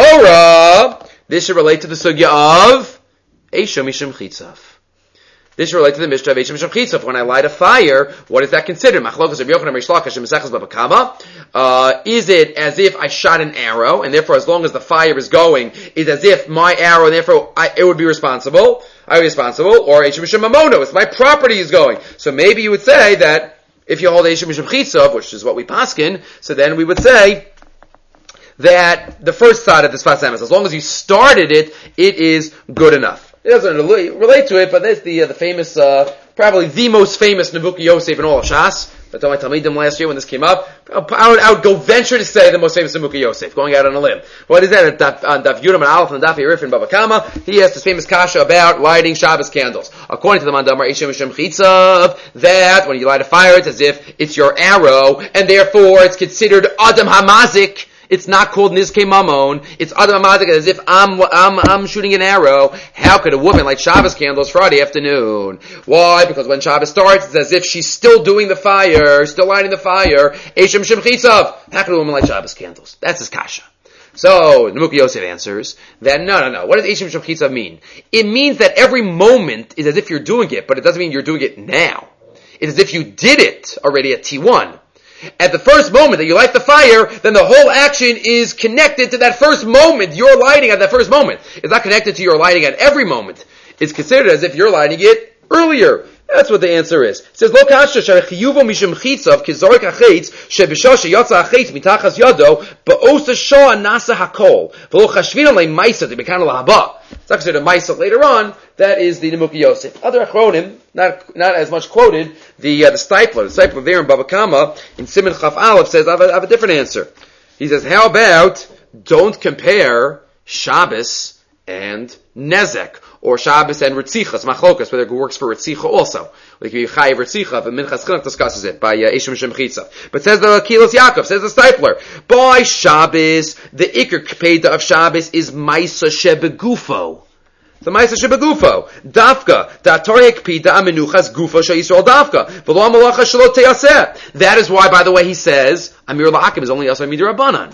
L'chora, this should relate to the sugya of Eisha Mishum Chitzav. This should relate to the Mishnah of Eisha Mishum Chitzav. When I light a fire, what is that considered? Machlokas Reb Yochanan Reish Lakish Mesechus Baba Kama. Uh, is it as if I shot an arrow, and therefore as long as the fire is going, is as if my arrow, and therefore I, it would be responsible? I would be responsible. Or Eisha Mishum Mamono, it's my property is going. So maybe you would say that if you hold Eisha Mishum Chitzav, which is what we paskin, so then we would say that the first side of this Sfas Emes, as long as you started it, it is good enough. It doesn't relate to it, but there's the uh, the famous, uh, probably the most famous Nebuchadnezzar Yosef in all of Shas. I told my Talmidim last year when this came up. I would, I would go venture to say the most famous Nebuchadnezzar Yosef, going out on a limb. What is that? On Daf Yudam and Aleph and Daf Yerif and Baba Kama, he has this famous kasha about lighting Shabbos candles. According to the Mandamar Eisha Mishum Chitzav, that when you light a fire, it's as if it's your arrow, and therefore it's considered Adam Hamazik. It's not called Nizkei Mamon. It's Adam Hamazik, as if I'm, I'm, I'm shooting an arrow. How could a woman light Shabbos candles Friday afternoon? Why? Because when Shabbos starts, it's as if she's still doing the fire, still lighting the fire. Eisha Mishum Chitzav. How could a woman light Shabbos candles? That's his kasha. So, Nebuchadnezzar Yosef answers that no, no, no. What does Eisha Mishum Chitzav mean? It means that every moment is as if you're doing it, but it doesn't mean you're doing it now. It's as if you did it already at T one. At the first moment that you light the fire, then the whole action is connected to that first moment. You're lighting at that first moment. It's not connected to your lighting at every moment. It's considered as if you're lighting it earlier. That's what the answer is. It says, Lo kasha shechiyuvo mishum chitzav kizorik hachetz shebisho sheyotza hachetz mitachas yado ba'osa shoa nasa hakol v'lo chashvin alei maisa to bekana lahaba. It's not considered a maisa later on. That is the Nebuchadnezzar Yosef. Other achronim, not not as much quoted, the uh, the Stipler, the Stipler there in Baba Kama in Siman Chaf Aleph says, I have, a, I have a different answer. He says, how about don't compare Shabbos and Nezek, or Shabbos and Ritzichas, Machlokas, whether it works for Ritzicha also. Like you Chayiv Ritzicha, but Minchas Chinuch discusses it by Eisha Mishum Chitzav. But says the Kilos Yaakov, says the Stipler, by Shabbos, the Iker Kpeda of Shabbos is Maisa Shebegufo. The Maisa Shebegufo. Dafka, Datorek Kpeda Amenuchas Gufo Shayisrael Dafka. V'lo Malacha Shelo Teyaseh. That is why, by the way, he says, Amir Lahakim is only Yasai Midir Rabbanan.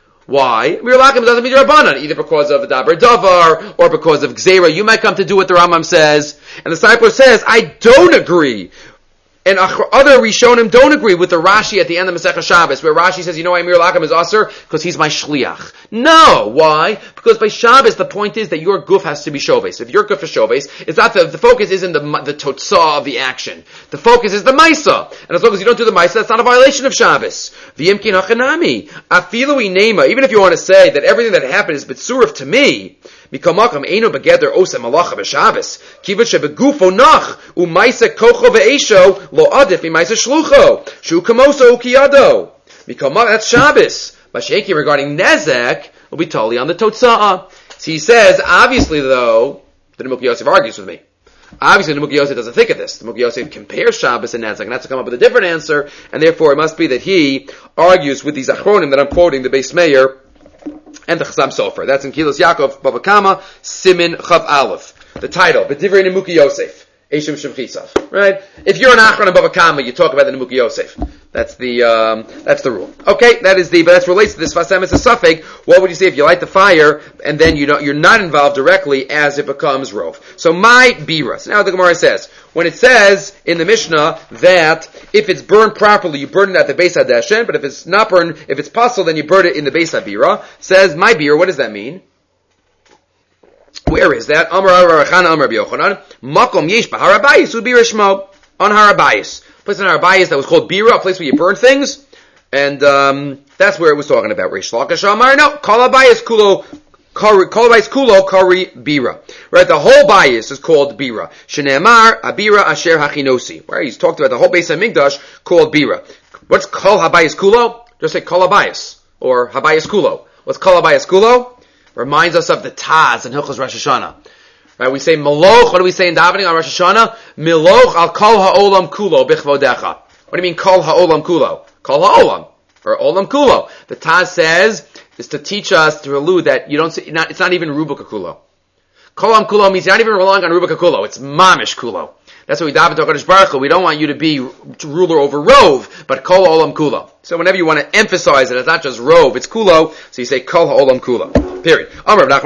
Why? Mir Lakim doesn't mean Rabbanan, either because of Dabar Davar or because of Gzeira. You might come to do what the Rambam says. And the Stipler says, I don't agree. And other Rishonim don't agree with the Rashi at the end of Masechah Shabbos, where Rashi says, you know why Mir Lakim is Aser? Because he's my Shliach. No! Why? Because by Shabbos, the point is that your guf has to be Shoves. If your guf is Shoves, it's not the, the focus isn't the, the Totzah of the action. The focus is the Maisa. And as long as you don't do the Maisa, that's not a violation of Shabbos. V'yimkin hachanami. Afilu inema. Even if you want to say that everything that happened is B'tsurif to me, Mikamakam eino begeder osa malacha b'Shabbos. Kivat shebegufo nach u'maisa kocho ve'esho lo adif imaisa shlucho shu kamoso ukiyado. Mikamakam, that's Shabbos. Mashenki regarding nezek will be totally on the totza'ah. So he says, obviously though, the Nimuk Yosef argues with me. Obviously, the Nimuk Yosef doesn't think of this. The Nimuk Yosef compares Shabbos and Nezek, and has to come up with a different answer, and therefore it must be that he argues with these Achronim that I'm quoting, the Beis Meir and the Chasam Sofer. That's in Kilos Yaakov, Bava Kama, Simin Chav Aleph. The title, B'divrei Nimuk Yosef, Eshim Shem Chisav. Right? If you're an Achron and Bava Kama, you talk about the Nimuk Yosef. That's the um, that's the rule. Okay, that is the but that relates to this Fasem as a suffix. What would you say if you light the fire and then you don't you're not involved directly as it becomes rov? So my bira. So now the Gemara says when it says in the Mishnah that if it's burned properly, you burn it at the Beis Hadeshen, but if it's not burned, if it's possible, then you burn it in the Beis Habira. Says my bira. What does that mean? Where is that? Amar Rachana Amar B'Yochanan Makom Yesh B'Har Habayis Ubira Shmo on Har Habayis. Place in Har Habayis that was called Bira, a place where you burn things, and um, that's where it was talking about. Reish Lakish Amar, no, Kol Habayis Kulo, Kol Habayis Kulo Kari Bira. Right, the whole Bayis is called Bira. Shneemar Abira Asher Hachinosi. Right, he's talked about the whole Beis Hamikdash called Bira. What's Kol Habayis Kulo? Just say Kol Habayis or Habayis Kulo. What's Kol Habayis Kulo? Reminds us of the Taz in Hilchos Rosh Hashanah. Right, we say Meloch, what do we say in davening on Rosh Hashanah? Meloch al kol ha'olam kulo bichvodecha. What do you mean kol ha'olam kulo? Kol ha'olam, or olam kulo. The Taz says, is to teach us, to allude that you don't say, not, it's not even Rubika kulo. Kol ha'olam kulo means you're not even relying on Rubika kulo, it's mamish kulo. That's what we daven to HaKadosh Baruch Hu. We don't want you to be ruler over rov, but kol ha'olam kulo. So whenever you want to emphasize it, it's not just rov, it's kulo, so you say kol ha'olam kulo. Period. There are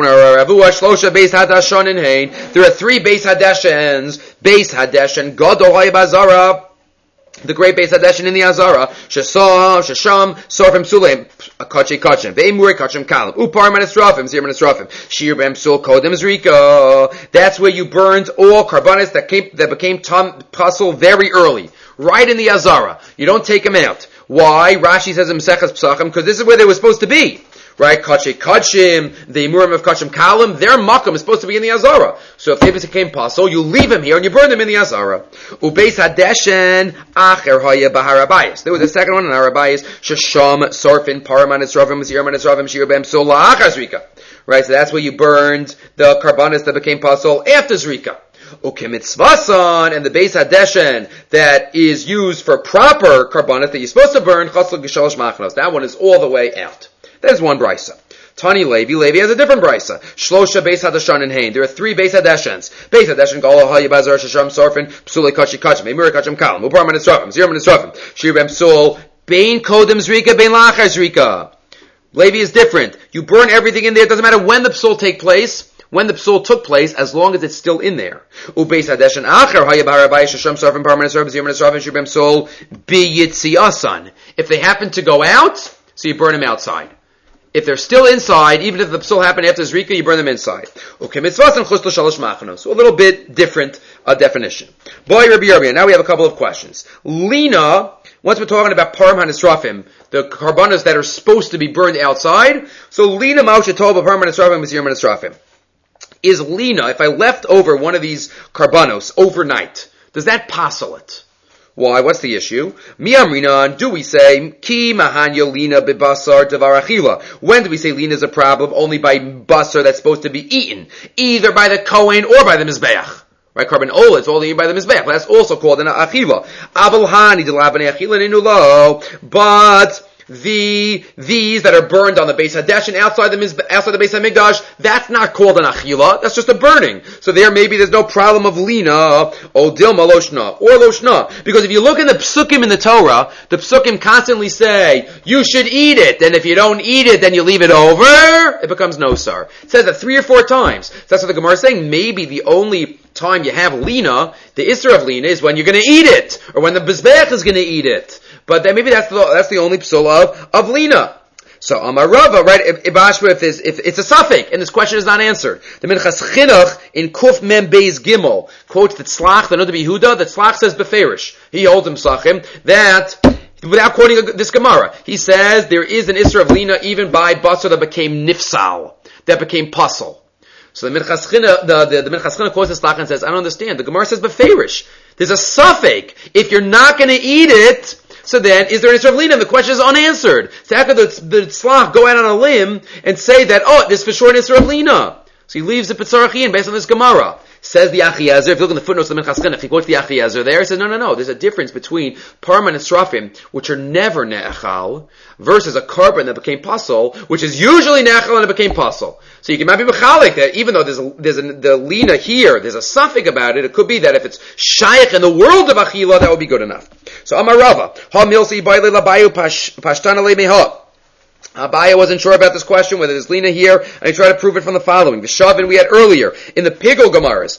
three Beis Hadeshens. Beis Hadeshen, Gadol HaYibazara, the great Beis Hadeshen in the Azara, Shesam, Shesham, Sorfim Suleim, Kachi Kachim, Ve'imuri Kachim Kalim, Upar Manisrafim, Zir Manisrafim, Shir Bem Sul Kodem Zrika. That's where you burned all carbonates that came, that became tam, puzzle very early. Right in the Azara. You don't take them out. Why? Rashi says in Maseches Pesachim, because this is where they were supposed to be. Right, Kachim Kachim, the Imurim of Kachim Kalim, their Makam is supposed to be in the Azara. So if they became puzzle, you leave him here and you burn them in the Azara. Ubeis Hadeshen, Acher Haya Bahar Habayis. There was a second one in Har Habayis, Shesham, Sorfin, Paraman, Esravim, Zirman, Esravim, Shirabem, Sola, Achar Zrika. Right, so that's where you burned the carbonates that became puzzle after Zrika. Ukemitzvasan, and the Beis Hadeshen that is used for proper carbonates that you're supposed to burn, Chasl Gishalosh Machnos. That one is all the way out. There's one brisa. Tani Levi, Levi has a different brisa. Shlosha Beis Hadeshan and Hain. There are three Beis Hadeshans. Beis Hadeshan, Gala Hayabazar, Shasham Sorfin, Psuli Kachi Kachim, Emir Kachim Kalam, Upar Manisrafim, Zirman Nisrafim, Shir Bem Sul, Bain Kodem Zrika, Bain Lachar Zrika. Levi is different. You burn everything in there. It doesn't matter when the psul take place, when the psul took place, as long as it's still in there. Ubeis Hadeshan Acher Hayabahar Abayis Shasham Sorfin, Upar Manisrafim, Zirman Nisrafim, Shir Bem Sul, Biyitziasan. If they happen to go out, so you burn them outside. If they're still inside, even if the psul happened after Zrika, you burn them inside. Okay, mitzvahs and chuslo shalosh machanos. So a little bit different uh, definition. Boy, Rabbi Yerbia. Now we have a couple of questions. Lina, once we're talking about param hanisrafim, the carbonas that are supposed to be burned outside. So lina ma'usha tova param hanisrafim is yirm hanisrafim. Is lina, if I left over one of these carbonos overnight, does that passel it? Why? What's the issue? Miamrinan, do we say, ki mahanya lina bibasar devar achila? When do we say lina is a problem? Only by basar that's supposed to be eaten, either by the Kohen or by the Mizbeach. Right? Carbon ola, it's all eaten by the Mizbeach. That's also called an achila. Abel hani delabane achila ninulo. But the these that are burned on the Beis Hadeshen outside the Mizbe, outside the Beis Hamikdash, that's not called an achila. That's just a burning. So there maybe there's no problem of lina or dilma loshna or loshna, because if you look in the psukim in the Torah, the psukim constantly say you should eat it, and if you don't eat it, then you leave it over. It becomes nosar. It says that three or four times. So that's what the Gemara is saying. Maybe the only time you have lina, the isra of lina, is when you're going to eat it, or when the Mizbeach is going to eat it. But then maybe that's the that's the only psul of, of lina. So Amarava, right? If, if, if, if it's a suffix and this question is not answered, the Minchas Chinuch in Kuf Mem Beis Gimel quotes that Tzlach, the Noda Yehuda, that Tzlach says beferish. He holds him Sachim that without quoting this Gemara, he says there is an isra of lina even by basar that became nifsal, that became puzzle. So the Minchas China, the, the, the Minchas China quotes this and says, I don't understand. The Gemara says, beferish. There's a suffix. If you're not going to eat it, so then, is there an Isra of Lina? And the question is unanswered. So how could the, the Tzlach go out on a limb and say that, oh, this is for sure an Isra of Lina? So he leaves the Pitzarachin based on this Gemara. Says the Achiezer, if you look in the footnotes of the Minchas Chinuch, he quotes the Achiezer there, he says, no, no, no, there's a difference between Parma and Srafim, which are never Ne'echal, versus a carbon that became Pasul, which is usually Ne'echal and it became Pasul. So you can maybe be Mechalik that even though there's a, there's a, the Lina here, there's a suffix about it, it could be that if it's Shaykh in the world of Achila, that would be good enough. So Amarava, Ha Milsi Baile Labayu Pashtana Le Meha. Abaya wasn't sure about this question, whether there's Lina here, and he tried to prove it from the following. The Shavin we had earlier, in the Pigel Gemaras,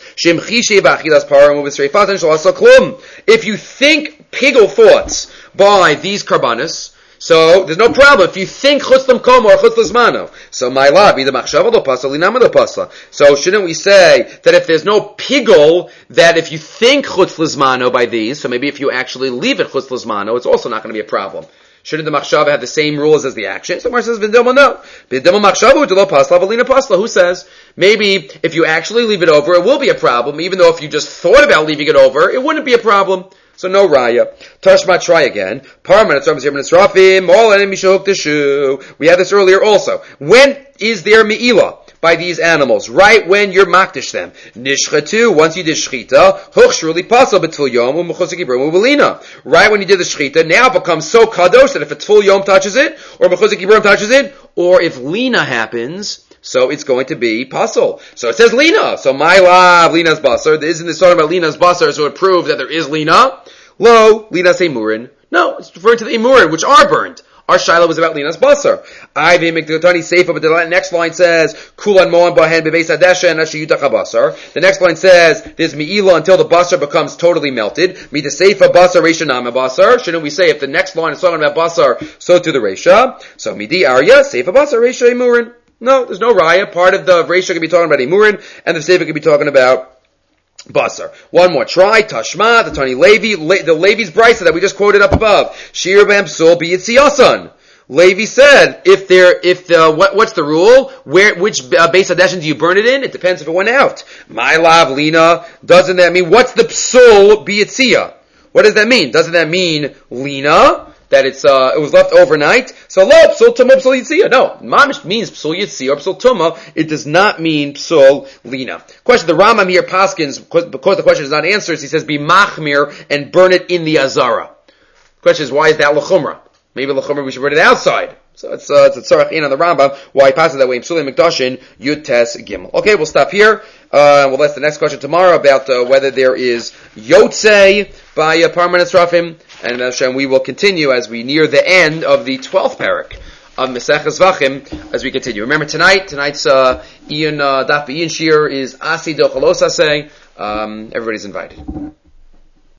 if you think Pigel thoughts by these Karbanis, so there's no problem. If you think Chutz L'Mkom or Chutz L'Zmano, so my love, either Machshava Lo Pasla, Linama Lo Pasla. So shouldn't we say that if there's no Pigel, that if you think Chutz L'Zmano by these, so maybe if you actually leave it Chutz L'Zmano, it's also not going to be a problem. Shouldn't the machshava have the same rules as the action? So Mar says, "V'dilma no. V'dilma machshava u'dilo pasla v'lina pasla." Who says maybe if you actually leave it over, it will be a problem, even though if you just thought about leaving it over, it wouldn't be a problem. So no raya. Tashma, try again. Parman etzram all enemy shehuk teshu. We had this earlier also. When is there me'ilah by these animals? Right when you're makdish them. Nishchatu, once you did shchita, huchshurli pasal betul yom u'mechusik yibrum u'belina. Right when you did the shchita, now it becomes so kadosh that if a tul yom touches it, or mechusik yibrum touches it, or if lina happens, so it's going to be pasal. So it says lina. So my love, lina's basar. Isn't this talking about lina's basar, so it proves that there is lina? Lo, lina's emurin. No, it's referring to the emurin, which are burned. Our Shiloh was about Lina's Basar. I be Mikdotani Seifa, but the next line says, Kulan Moan Bahen Bebeis Adesha and Ashiyutach Basar. The next line says, there's Mi'ila until the Basar becomes totally melted. Mida Seifa Basar Resha Nama Basar. Shouldn't we say, if the next line is talking about Basar, so to the Resha? So Midi Arya, Seifa Basar Resha Emurin. No, there's no Raya. Part of the Resha could be talking about Emurin, and the Seifa could be talking about Basar. One more try. Tashma, the Tani Levi, Le, the Levi's brisa that we just quoted up above. Shir bam sul be yitziyasan. Levi said, if there, if the, what, what's the rule? Where, which uh, base addition do you burn it in? It depends if it went out. My lav lina, doesn't that mean, what's the psul be yitziyah? What does that mean? Doesn't that mean lina? That it's, uh, it was left overnight? So, lo, psul tumah, psul yitziyah. No, mamish means psul yitziyah or psul tumah. It does not mean psul lina. Question, the Rambam here paskins, because the question is not answered, he says, be machmir and burn it in the azara. Question is, why is that l'chumra? Maybe l'chumra we should burn it outside. So it's, uh, it's a tzarach in on the Rambam, why he passes that way, psul mikdashin, yud tes gimel. Okay, we'll stop here. Uh, we'll ask the next question tomorrow about, uh, whether there is yotzei by, uh, Parman Esrafim. And Hashem, we will continue as we near the end of the twelfth parak of Maseches Zvachim as we continue. Remember tonight, tonight's uh, Ian uh, Daf Ian Shir is Asi Dochalosase. Um, everybody's invited.